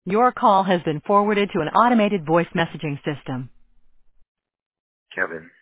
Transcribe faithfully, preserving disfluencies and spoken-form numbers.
Your call has been forwarded to an automated voice messaging system. Kevin,